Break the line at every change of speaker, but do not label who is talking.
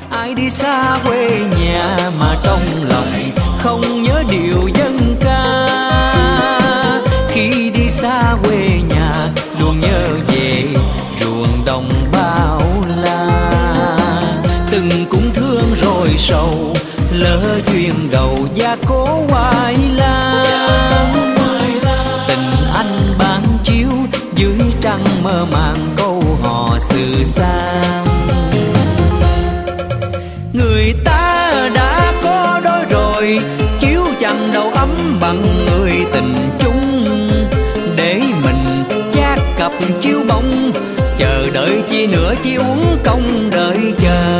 Ai đi xa quê nhà mà trong lòng không nhớ điều dân ca. Khi đi xa quê nhà luôn nhớ về ruộng đồng bao la. Từng cũng thương rồi sầu, lỡ duyên đầu gia cố hoài lang. Tình anh ban chiếu dưới trăng mơ màng câu hò sự sang. Người ta đã có đôi rồi, chiếu chẳng đâu ấm bằng người tình chung. Để mình chát cặp chiếu bóng, chờ đợi chi nữa chi uống công đợi chờ.